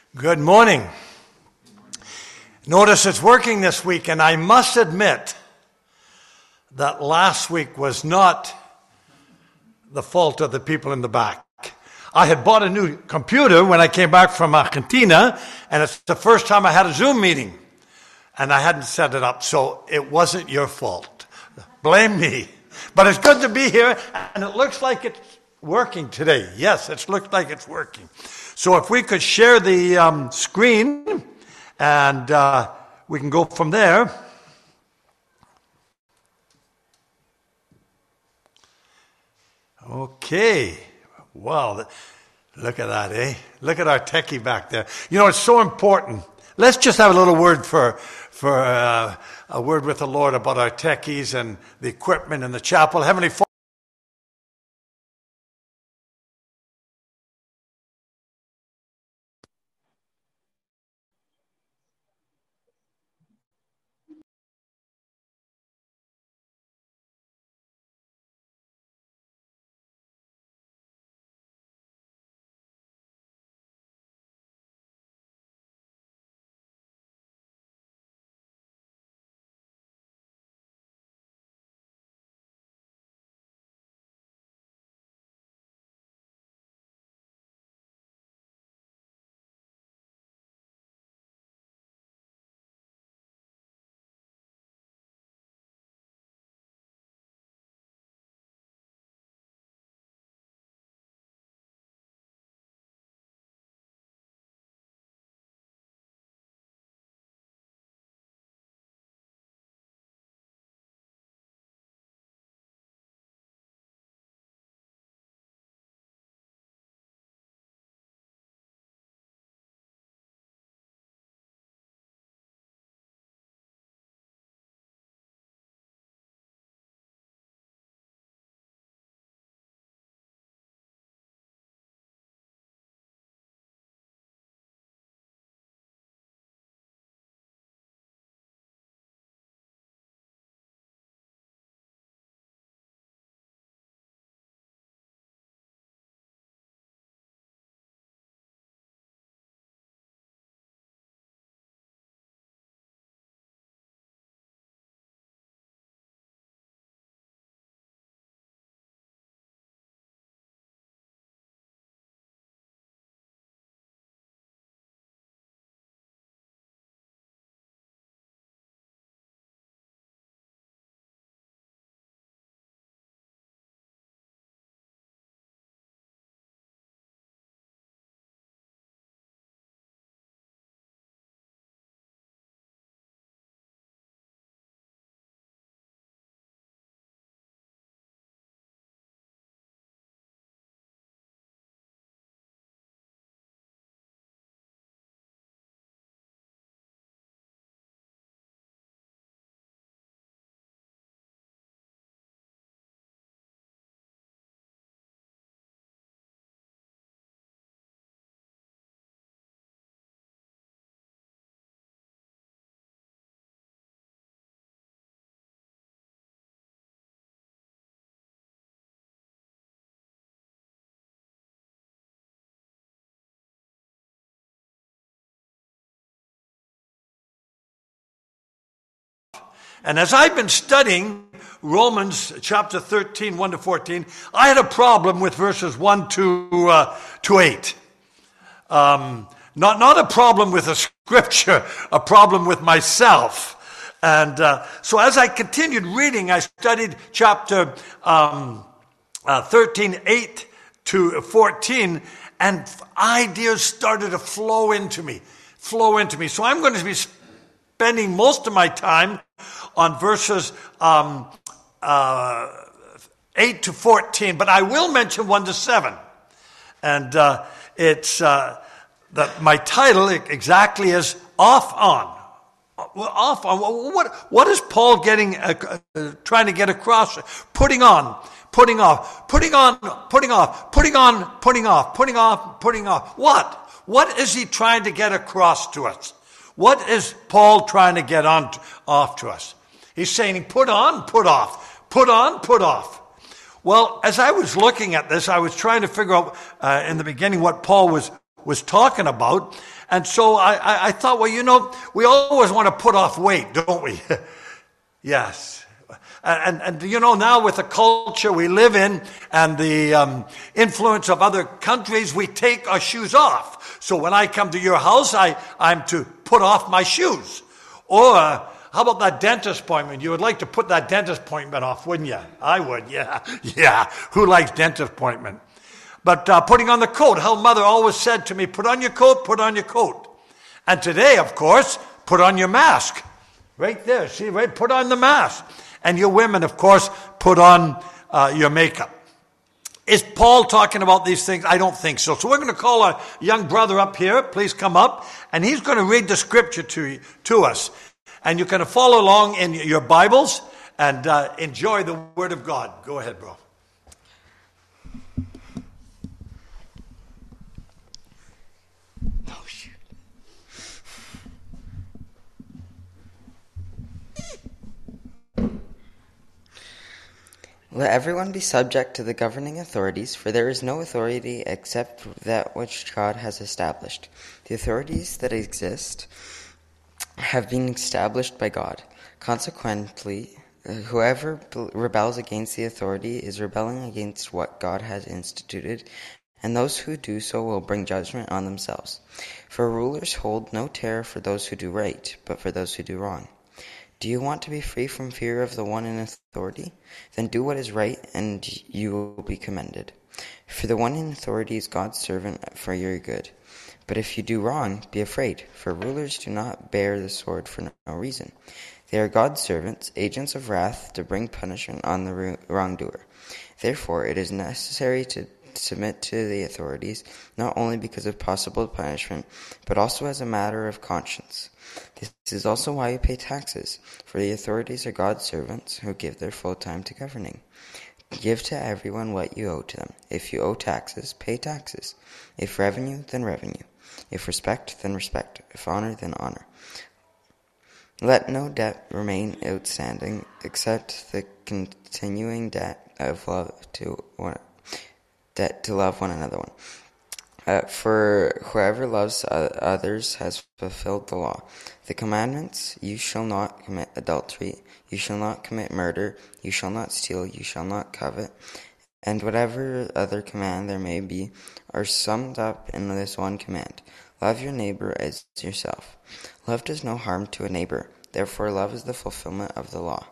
Good morning. Notice it's working this week, and I must admit that last week was not the fault of the people in the back. I had bought a new computer when I came back from Argentina, and it's the first time I had a Zoom meeting, and I hadn't set it up, so it wasn't your fault. Blame me. But it's good to be here, and it looks like it's working today. Yes, it looks like it's working. So if we could share the screen, and we can go from there. Okay. Wow. Look at that, eh? Look at our techie back there. You know, it's so important. Let's just have a little word for a word with the Lord about our techies and the equipment in the chapel. Heavenly Father, and as I've been studying Romans chapter 13, 1 to 14, I had a problem with verses 1 to 8. Not a problem with the scripture, a problem with myself. And so as I continued reading, I studied chapter 13, 8 to 14, and ideas started to flow into me. So I'm going to be spending most of my time on verses 8 to 14, but I will mention 1 to 7. And it's that my title exactly is Off On. Off on. What is Paul getting trying to get across? Putting on, putting off, putting on, putting off, putting on, putting off, putting off, putting off. What? What is he trying to get across to us? What is Paul trying to get off to us? He's saying put on, put off, put on, put off. Well, as I was looking at this, I was trying to figure out in the beginning what Paul was talking about. And so I thought, well, we always want to put off weight, don't we? Yes. And now with the culture we live in and the influence of other countries, we take our shoes off. So when I come to your house, I'm to put off my shoes. Or how about that dentist appointment? You would like to put that dentist appointment off, wouldn't you? I would, yeah. Yeah, who likes dentist appointment? But putting on the coat, how mother always said to me, put on your coat, put on your coat. And today, of course, put on your mask. Right there, see, right? Put on the mask. And your women, of course, put on your makeup. Is Paul talking about these things? I don't think so. So we're going to call a young brother up here. Please come up. And he's going to read the scripture to us. And you can follow along in your Bibles and enjoy the Word of God. Go ahead, bro. Let everyone be subject to the governing authorities, for there is no authority except that which God has established. The authorities that exist have been established by God. Consequently, whoever rebels against the authority is rebelling against what God has instituted, and those who do so will bring judgment on themselves. For rulers hold no terror for those who do right, but for those who do wrong. Do you want to be free from fear of the one in authority? Then do what is right, and you will be commended. For the one in authority is God's servant for your good. But if you do wrong, be afraid, for rulers do not bear the sword for no reason. They are God's servants, agents of wrath, to bring punishment on the wrongdoer. Therefore, it is necessary to submit to the authorities, not only because of possible punishment, but also as a matter of conscience. This is also why you pay taxes, for the authorities are God's servants who give their full time to governing. Give to everyone what you owe to them. If you owe taxes, pay taxes. If revenue, then revenue. If respect, then respect. If honor, then honor. Let no debt remain outstanding except the continuing debt of love to love one another. For whoever loves others has fulfilled the law. The commandments: you shall not commit adultery, you shall not commit murder, you shall not steal, you shall not covet, and whatever other command there may be, are summed up in this one command: love your neighbor as yourself. Love does no harm to a neighbor, therefore love is the fulfillment of the law.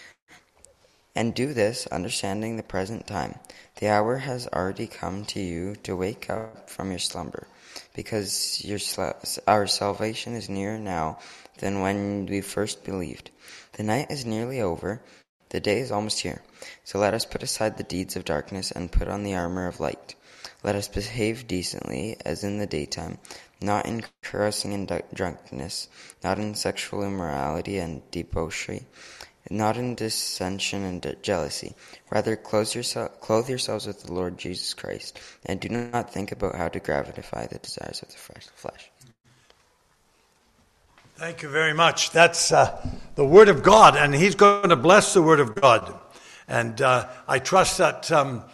And do this, understanding the present time. The hour has already come to you to wake up from your slumber, because our salvation is nearer now than when we first believed. The night is nearly over, the day is almost here. So let us put aside the deeds of darkness and put on the armor of light. Let us behave decently as in the daytime, not in carousing and drunkenness, not in sexual immorality and debauchery, not in dissension and jealousy. Rather, clothe yourselves with the Lord Jesus Christ, and do not think about how to gratify the desires of the flesh. Thank you very much. That's the Word of God, and he's going to bless the Word of God. And I trust that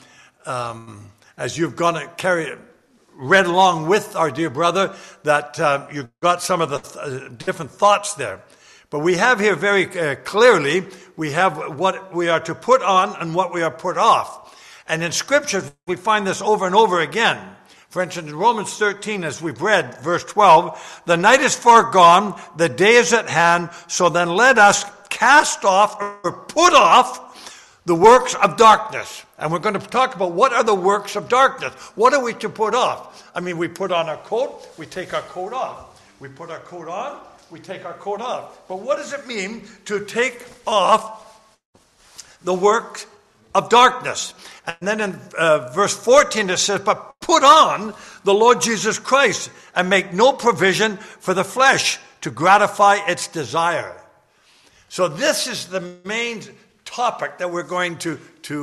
as you've gone to read along with our dear brother, that you got some of the different thoughts there. But we have here very clearly, we have what we are to put on and what we are put off. And in Scripture, we find this over and over again. For instance, in Romans 13, as we've read, verse 12, the night is far gone, the day is at hand, so then let us cast off or put off the works of darkness. And we're going to talk about what are the works of darkness. What are we to put off? I mean, we put on our coat, we take our coat off. We put our coat on, we take our coat off. But what does it mean to take off the work of darkness? And then in verse 14 it says, but put on the Lord Jesus Christ and make no provision for the flesh to gratify its desire. So this is the main topic that we're going to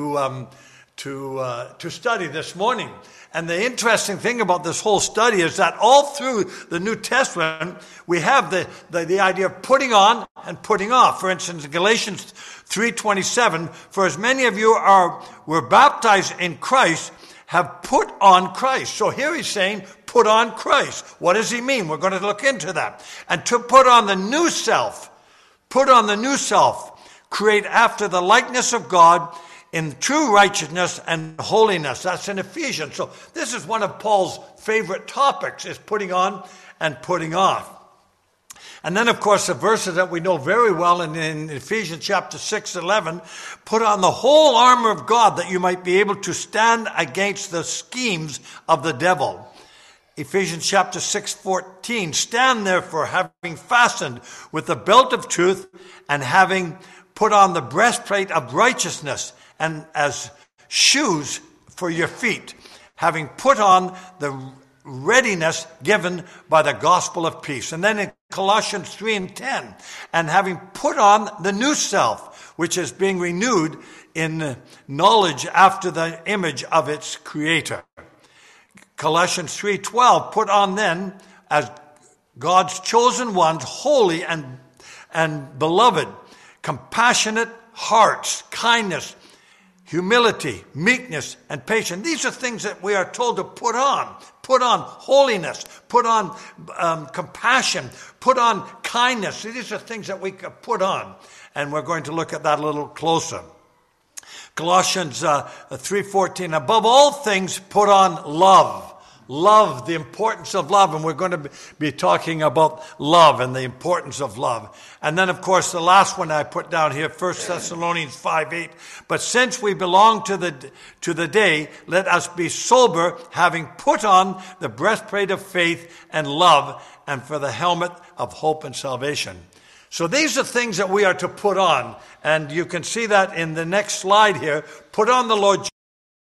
study this morning. And the interesting thing about this whole study is that all through the New Testament, we have the idea of putting on and putting off. For instance, in Galatians 3:27, for as many of you were baptized in Christ, have put on Christ. So here he's saying, put on Christ. What does he mean? We're going to look into that. And to put on the new self, create after the likeness of God in true righteousness and holiness. That's in Ephesians. So this is one of Paul's favorite topics, is putting on and putting off. And then, of course, the verses that we know very well in Ephesians chapter 6:11, put on the whole armor of God that you might be able to stand against the schemes of the devil. Ephesians chapter 6:14, stand therefore, having fastened with the belt of truth and having put on the breastplate of righteousness and as shoes for your feet, having put on the readiness given by the gospel of peace. And then in Colossians 3:10, and having put on the new self, which is being renewed in knowledge after the image of its creator. Colossians 3:12, put on then as God's chosen ones, holy and beloved, compassionate hearts, kindness, humility, meekness, and patience. These are things that we are told to put on. Put on holiness, put on compassion, put on kindness. These are things that we can put on. And we're going to look at that a little closer. Colossians 3:14, above all things put on love. Love, the importance of love. And we're going to be talking about love and the importance of love. And then, of course, the last one I put down here, 1 Thessalonians 5:8. But since we belong to the day, let us be sober, having put on the breastplate of faith and love, and for the helmet of hope and salvation. So these are things that we are to put on. And you can see that in the next slide here. Put on the Lord Jesus.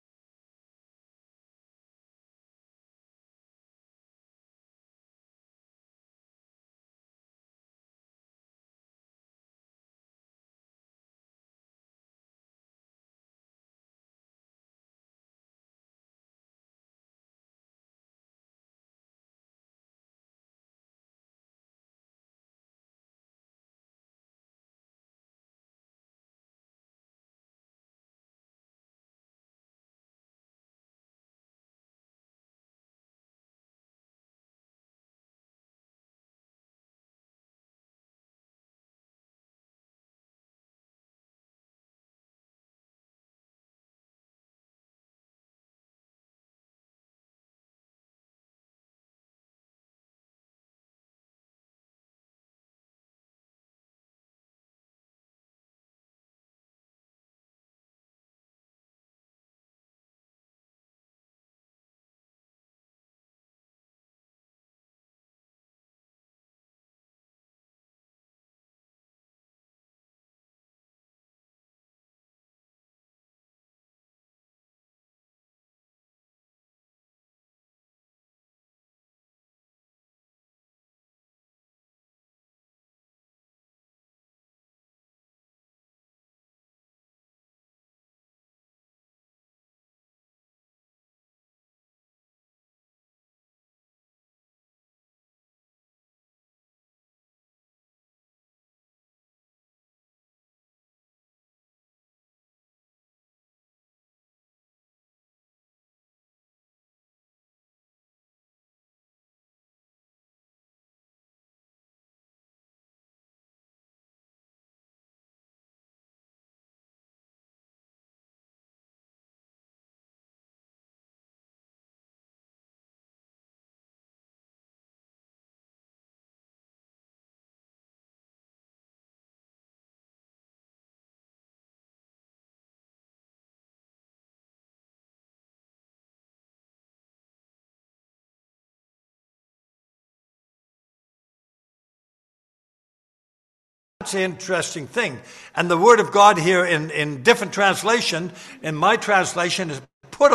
That's the interesting thing. And the word of God here in different translation, in my translation, is put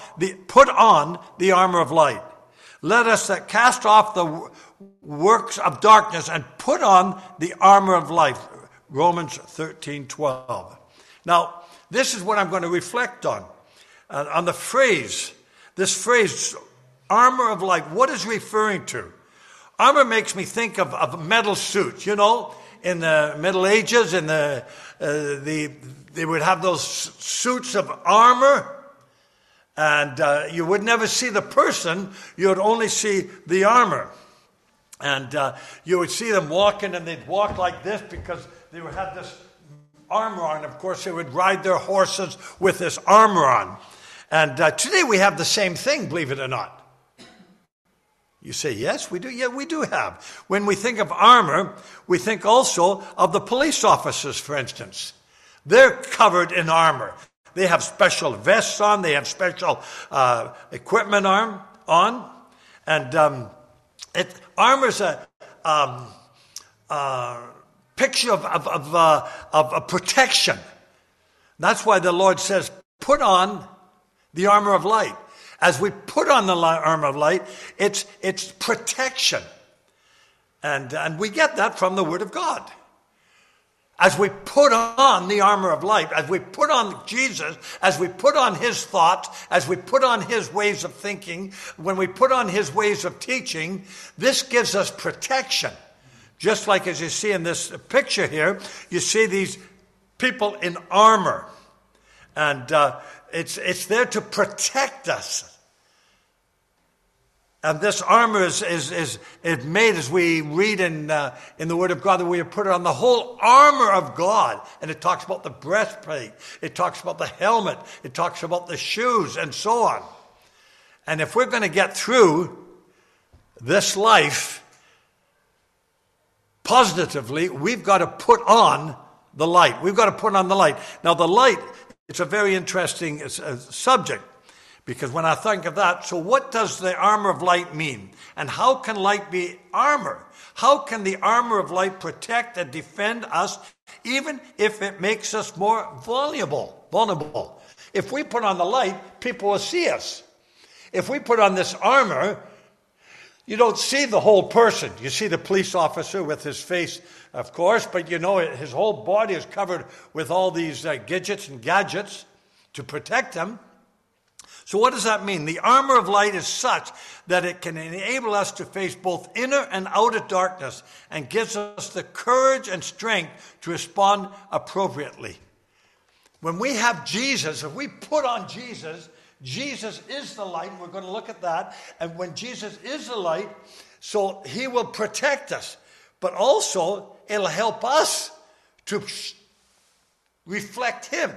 on the armor of light. Let us cast off the works of darkness and put on the armor of life. Romans 13:12. Now, this is what I'm going to reflect on the phrase. This phrase, armor of light, what is referring to? Armor makes me think of metal suits, you know. In the Middle Ages, they would have those suits of armor, And you would never see the person, you would only see the armor. And you would see them walking, and they'd walk like this because they would have this armor on. Of course, they would ride their horses with this armor on. And today we have the same thing, believe it or not. You say, yes, we do. Yeah, we do have. When we think of armor, we think also of the police officers, for instance. They're covered in armor. They have special vests on. They have special equipment on. And armor is a picture of protection. That's why the Lord says, put on the armor of light. As we put on the armor of light, it's protection. And we get that from the Word of God. As we put on the armor of light, as we put on Jesus, as we put on His thoughts, as we put on His ways of thinking, when we put on His ways of teaching, this gives us protection. Just like as you see in this picture here, you see these people in armor. And it's there to protect us. And this armor is made, as we read in the Word of God, that we have put on the whole armor of God. And it talks about the breastplate. It talks about the helmet. It talks about the shoes and so on. And if we're going to get through this life positively, we've got to put on the light. We've got to put on the light. Now, the light, it's a very interesting subject. Because when I think of that, so what does the armor of light mean? And how can light be armor? How can the armor of light protect and defend us, even if it makes us more vulnerable? If we put on the light, people will see us. If we put on this armor, you don't see the whole person. You see the police officer with his face, of course, but you know his whole body is covered with all these gadgets to protect him. So what does that mean? The armor of light is such that it can enable us to face both inner and outer darkness and gives us the courage and strength to respond appropriately. When we have Jesus, if we put on Jesus, Jesus is the light. We're going to look at that. And when Jesus is the light, so He will protect us. But also, it'll help us to reflect Him.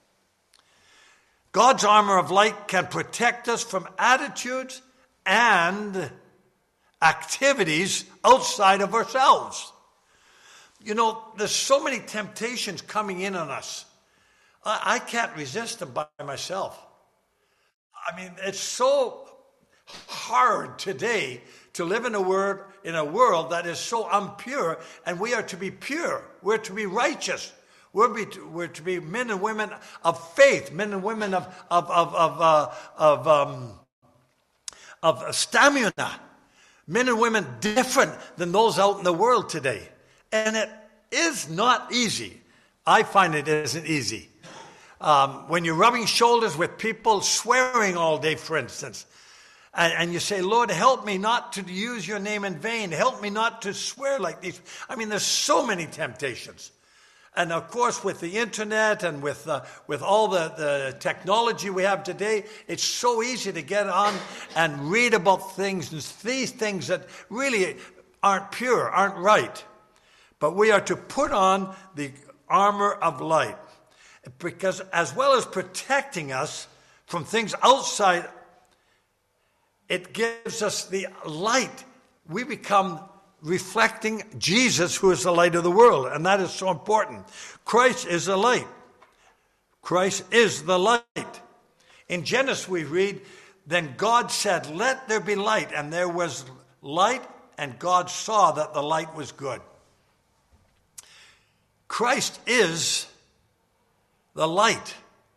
God's armor of light can protect us from attitudes and activities outside of ourselves. You know, there's so many temptations coming in on us. I can't resist them by myself. I mean, it's so hard today to live in a world that is so impure, and we are to be pure. We're to be righteous. We're to be men and women of faith, men and women of stamina, men and women different than those out in the world today. And it is not easy. I find it isn't easy. When you're rubbing shoulders with people swearing all day, for instance, and you say, Lord, help me not to use your name in vain. Help me not to swear like these. I mean, there's so many temptations. And of course, with the internet and with all the technology we have today, it's so easy to get on and read about things, and these things that really aren't pure, aren't right. But we are to put on the armor of light, because as well as protecting us from things outside, it gives us the light. We become reflecting Jesus, who is the light of the world. And that is so important. Christ is the light. Christ is the light. In Genesis we read, then God said, let there be light. And there was light, and God saw that the light was good. Christ is the light.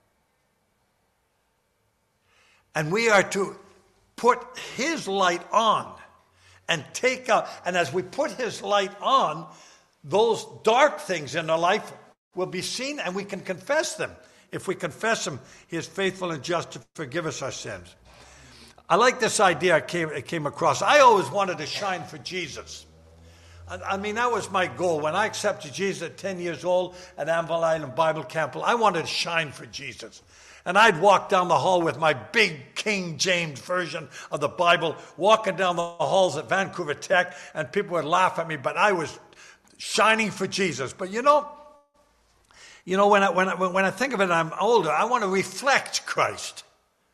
And we are to put His light on. And take out, and as we put His light on, those dark things in our life will be seen, and we can confess them. If we confess Him, He is faithful and just to forgive us our sins. I like this idea I came across. I always wanted to shine for Jesus. I mean, that was my goal. When I accepted Jesus at 10 years old at Anvil Island Bible Camp, I wanted to shine for Jesus. And I'd walk down the hall with my big King James version of the Bible, walking down the halls at Vancouver Tech, and people would laugh at me, but I was shining for Jesus. But when I think of it, I'm older, I want to reflect Christ.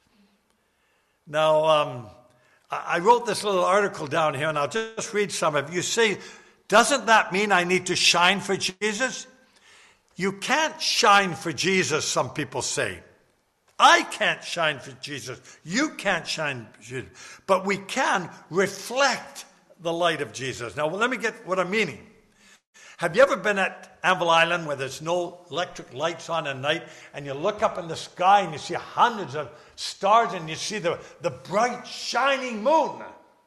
Now, I wrote this little article down here, and I'll just read some of it. You see, doesn't that mean I need to shine for Jesus? You can't shine for Jesus, some people say. I can't shine for Jesus. You can't shine for Jesus. But we can reflect the light of Jesus. Now, let me get what I'm meaning. Have you ever been at Anvil Island where there's no electric lights on at night, and you look up in the sky and you see hundreds of stars and you see the bright shining moon?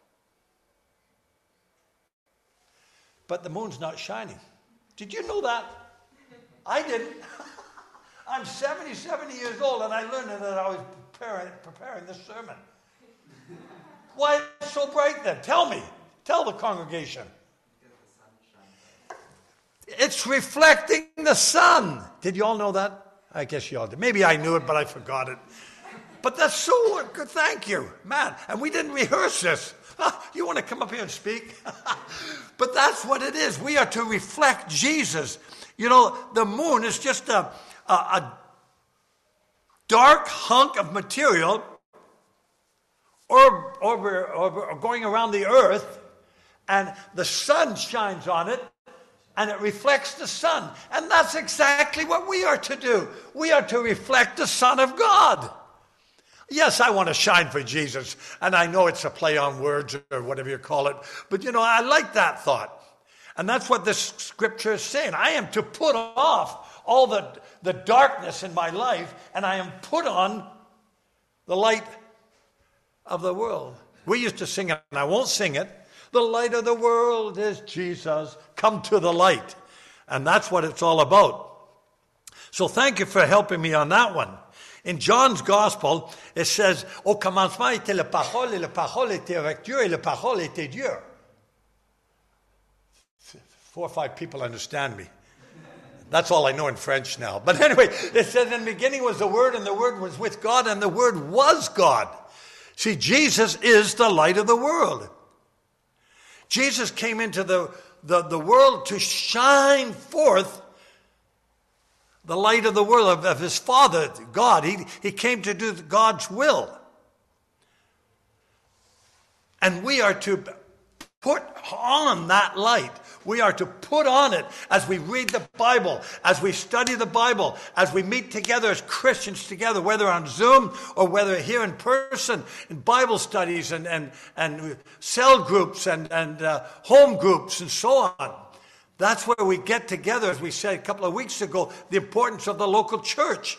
But the moon's not shining. Did you know that? I didn't. I'm 70 years old, and I learned it as I was preparing this sermon. Why is it so bright then? Tell me. Tell the congregation. It's reflecting the sun. Did you all know that? I guess you all did. Maybe I knew it, but I forgot it. But that's so good. Thank you, man. And we didn't rehearse this. You want to come up here and speak? But that's what it is. We are to reflect Jesus. You know, the moon is just a dark hunk of material or going around the earth, and the sun shines on it, and it reflects the sun. And that's exactly what we are to do. We are to reflect the Son of God. Yes, I want to shine for Jesus, and I know it's a play on words or whatever you call it, but I like that thought. And that's what this scripture is saying. I am to put off all the darkness in my life, and I am put on the light of the world. We used to sing it, and I won't sing it. The light of the world is Jesus. Come to the light. And that's what it's all about. So thank you for helping me on that one. In John's Gospel, it says, au commencement était la parole, et la parole était avec Dieu, et la parole était Dieu. 4 or 5 people understand me. That's all I know in French now. But anyway, it says in the beginning was the Word, and the Word was with God, and the Word was God. See, Jesus is the light of the world. Jesus came into the world to shine forth the light of the world, of his Father, God. He came to do God's will. And we are to put on that light. We are to put on it as we read the Bible, as we study the Bible, as we meet together as Christians together, whether on Zoom or whether here in person, in Bible studies and cell groups and home groups and so on. That's where we get together, as we said a couple of weeks ago, the importance of the local church.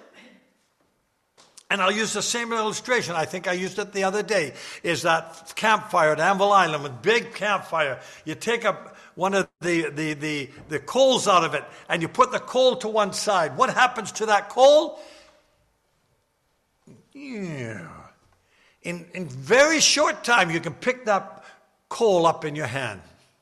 And I'll use the same illustration. I think I used it the other day. Is that campfire at Anvil Island, with big campfire. You take up one of the coals out of it, and you put the coal to one side. What happens to that coal? Yeah. In very short time, you can pick that coal up in your hand.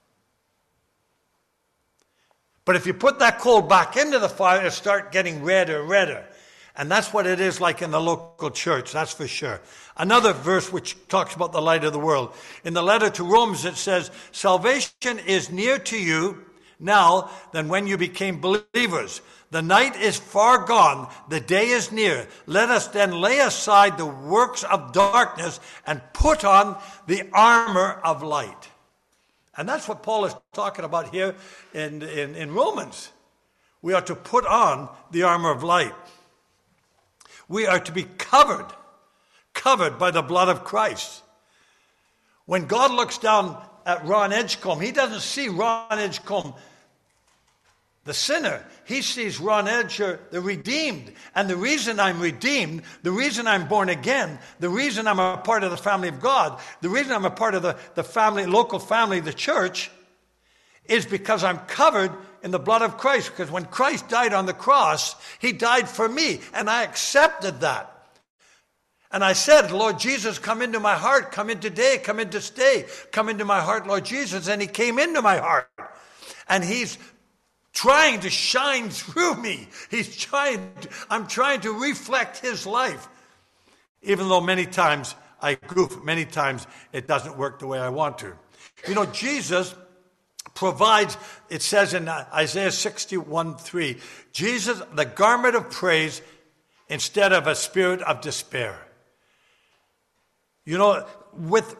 But if you put that coal back into the fire, it'll start getting redder. And that's what it is like in the local church, that's for sure. Another verse which talks about the light of the world. In the letter to Romans, it says, salvation is near to you now than when you became believers. The night is far gone, the day is near. Let us then lay aside the works of darkness and put on the armor of light. And that's what Paul is talking about here in Romans. We are to put on the armor of light. We are to be covered by the blood of Christ. When God looks down at Ron Edgecombe, he doesn't see Ron Edgecombe, the sinner. He sees Ron Edgecombe, the redeemed. And the reason I'm redeemed, the reason I'm born again, the reason I'm a part of the family of God, the reason I'm a part of the family, local family, the church, is because I'm covered in the blood of Christ. Because when Christ died on the cross, he died for me, and I accepted that. And I said, Lord Jesus, come into my heart, come in today, come in to stay, come into my heart, Lord Jesus. And he came into my heart. And he's trying to shine through me. I'm trying to reflect his life. Even though many times I goof, many times it doesn't work the way I want to. You know, Jesus provides, it says in Isaiah 61:3, Jesus, the garment of praise instead of a spirit of despair. You know, with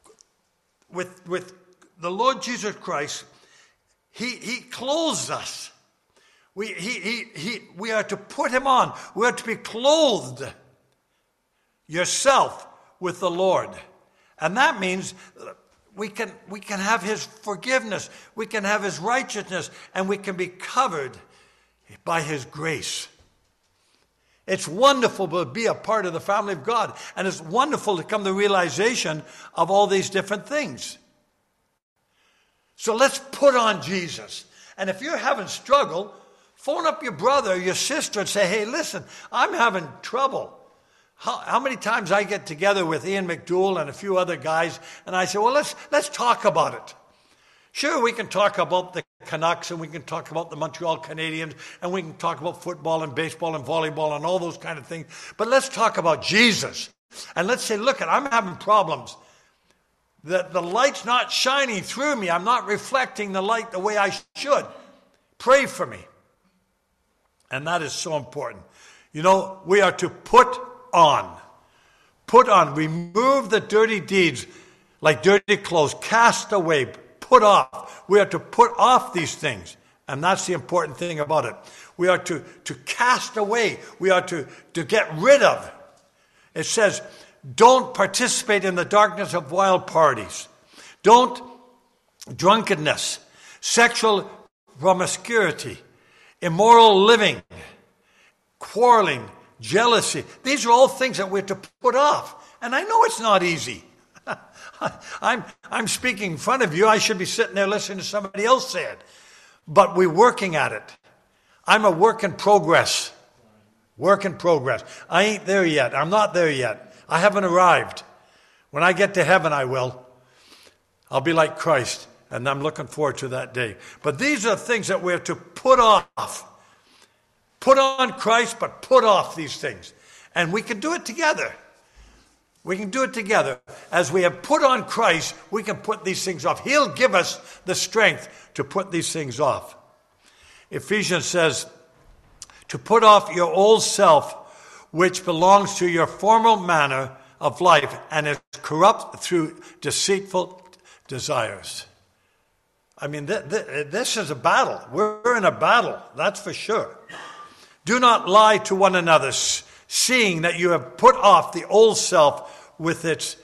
the Lord Jesus Christ, he clothes us. We are to put him on. We are to be clothed yourself with the Lord. And that means we can have his forgiveness, we can have his righteousness, and we can be covered by his grace. It's wonderful to be a part of the family of God, and it's wonderful to come to the realization of all these different things. So let's put on Jesus. And if you're having struggle, phone up your brother or your sister and say, hey, listen, I'm having trouble. How many times I get together with Ian McDougall and a few other guys, and I say, well, let's talk about it. Sure, we can talk about the Canucks, and we can talk about the Montreal Canadiens, and we can talk about football and baseball and volleyball and all those kind of things. But let's talk about Jesus. And let's say, look, I'm having problems. The light's not shining through me. I'm not reflecting the light the way I should. Pray for me. And that is so important. You know, we are to put on. Put on. Remove the dirty deeds like dirty clothes. Cast away. Put off. We are to put off these things. And that's the important thing about it. We are to cast away. We are to get rid of. It says, don't participate in the darkness of wild parties. Don't drunkenness, sexual promiscuity, immoral living, quarreling, jealousy. These are all things that we're to put off. And I know it's not easy. I'm speaking in front of you. I should be sitting there listening to somebody else say it. But we're working at it. I'm a work in progress. Work in progress. I ain't there yet. I'm not there yet. I haven't arrived. When I get to heaven, I will. I'll be like Christ. And I'm looking forward to that day. But these are things that we're to put off. Put on Christ, but put off these things. And we can do it together. We can do it together. As we have put on Christ, we can put these things off. He'll give us the strength to put these things off. Ephesians says, to put off your old self, which belongs to your former manner of life and is corrupt through deceitful desires. I mean, this is a battle. We're in a battle, that's for sure. Do not lie to one another, seeing that you have put off the old self with its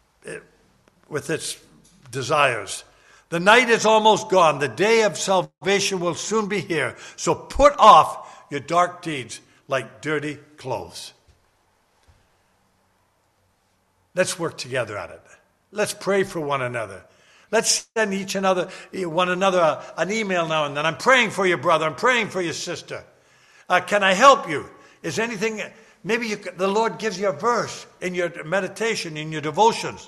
desires. The night is almost gone. The day of salvation will soon be here. So put off your dark deeds like dirty clothes. Let's work together at it. Let's pray for one another. Let's send one another an email now and then. I'm praying for your brother. I'm praying for your sister. Can I help you? Is anything... Maybe the Lord gives you a verse in your meditation, in your devotions.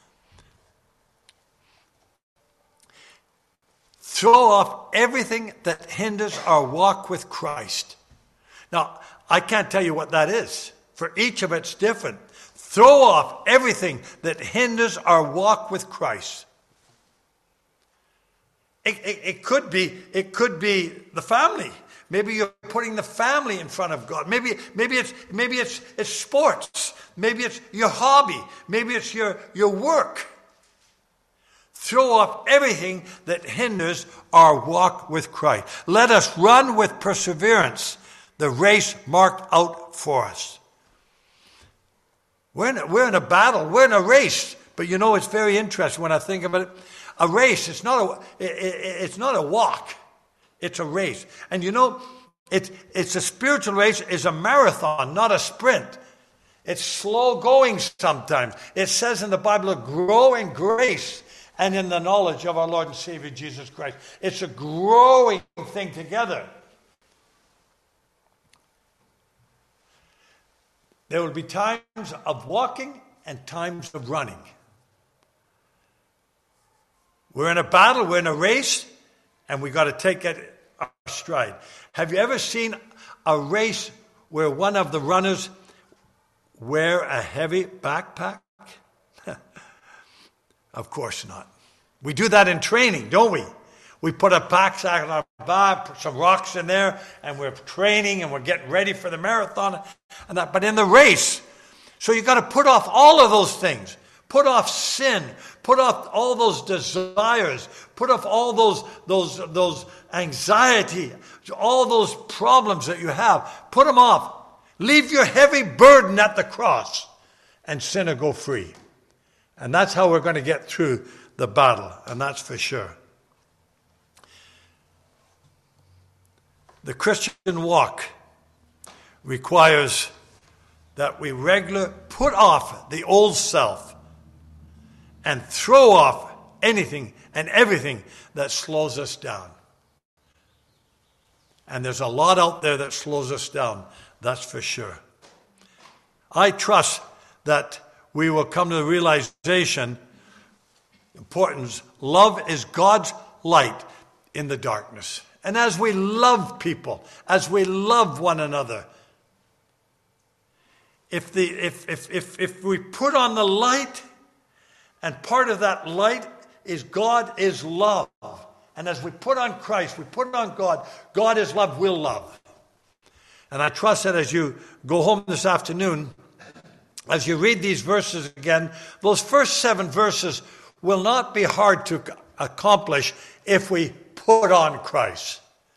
Throw off everything that hinders our walk with Christ. Now, I can't tell you what that is. For each of it's different. Throw off everything that hinders our walk with Christ. It could be the family. Maybe you're putting the family in front of God. Maybe it's sports. Maybe it's your hobby. Maybe it's your work. Throw off everything that hinders our walk with Christ. Let us run with perseverance the race marked out for us. We're in a battle. We're in a race. But you know, it's very interesting when I think about it. A race, it's not a walk. It's a race. And you know, it's a spiritual race, is a marathon, not a sprint. It's slow going sometimes. It says in the Bible, grow in grace and in the knowledge of our Lord and Savior Jesus Christ. It's a growing thing together. There will be times of walking and times of running. We're in a battle, we're in a race, and we've got to take it our stride. Have you ever seen a race where one of the runners wear a heavy backpack? Of course not. We do that in training, don't we? We put a backpack on our back, put some rocks in there, and we're training and we're getting ready for the marathon and that. But in the race, so you've got to put off all of those things. Put off sin. Put off all those desires. Put off all those anxiety, all those problems that you have. Put them off. Leave your heavy burden at the cross, and sin will go free. And that's how we're going to get through the battle, and that's for sure. The Christian walk requires that we regularly put off the old self and throw off anything and everything that slows us down. And there's a lot out there that slows us down, that's for sure. I trust that we will come to the realization, importance, love is God's light in the darkness. And as we love people, as we love one another, if we put on the light, and part of that light is God is love. And as we put on Christ, we put on God, God is love, we'll love. And I trust that as you go home this afternoon, as you read these verses again, those first 7 verses will not be hard to accomplish if we put on Christ.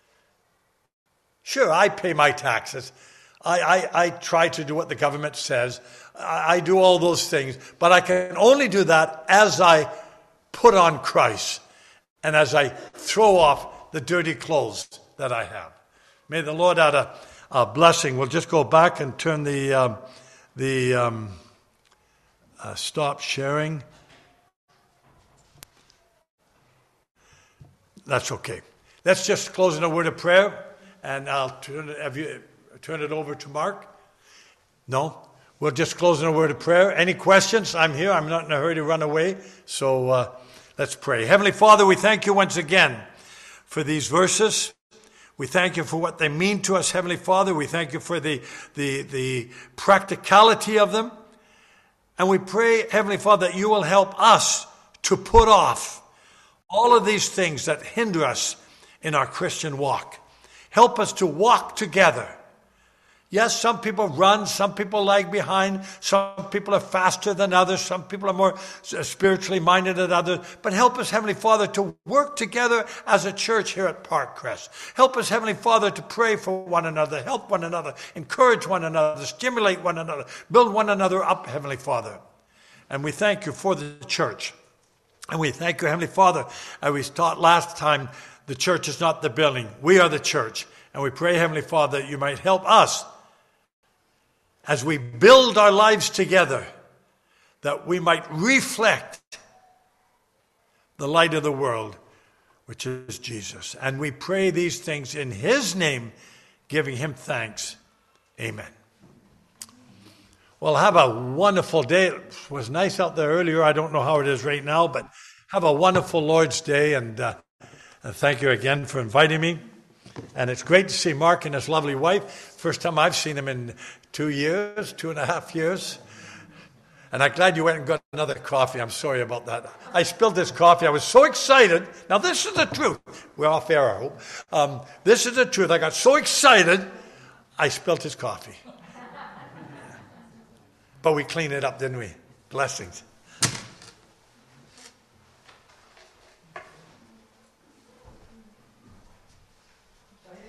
Sure, I pay my taxes. I try to do what the government says. I do all those things. But I can only do that as I put on Christ and as I throw off the dirty clothes that I have. May the Lord add a blessing. We'll just go back and turn the stop sharing. That's okay. Let's just close in a word of prayer, and I'll turn it over to Mark. No? We'll just close in a word of prayer. Any questions? I'm here. I'm not in a hurry to run away. So let's pray. Heavenly Father, we thank you once again for these verses. We thank you for what they mean to us, Heavenly Father. We thank you for the practicality of them. And we pray, Heavenly Father, that you will help us to put off all of these things that hinder us in our Christian walk. Help us to walk together. Yes, some people run, some people lag behind, some people are faster than others, some people are more spiritually minded than others. But help us, Heavenly Father, to work together as a church here at Parkcrest. Help us, Heavenly Father, to pray for one another, help one another, encourage one another, stimulate one another, build one another up, Heavenly Father. And we thank you for the church. And we thank you, Heavenly Father, as we taught last time, the church is not the building. We are the church. And we pray, Heavenly Father, that you might help us as we build our lives together, that we might reflect the light of the world, which is Jesus. And we pray these things in his name, giving him thanks. Amen. Well, have a wonderful day. It was nice out there earlier. I don't know how it is right now, but have a wonderful Lord's Day. And thank you again for inviting me. And it's great to see Mark and his lovely wife. First time I've seen him in 2.5 years. And I'm glad you went and got another coffee. I'm sorry about that. I spilled this coffee. I was so excited. Now, this is the truth. We're off air, I hope. This is the truth. I got so excited, I spilled his coffee. But we cleaned it up, didn't we? Blessings.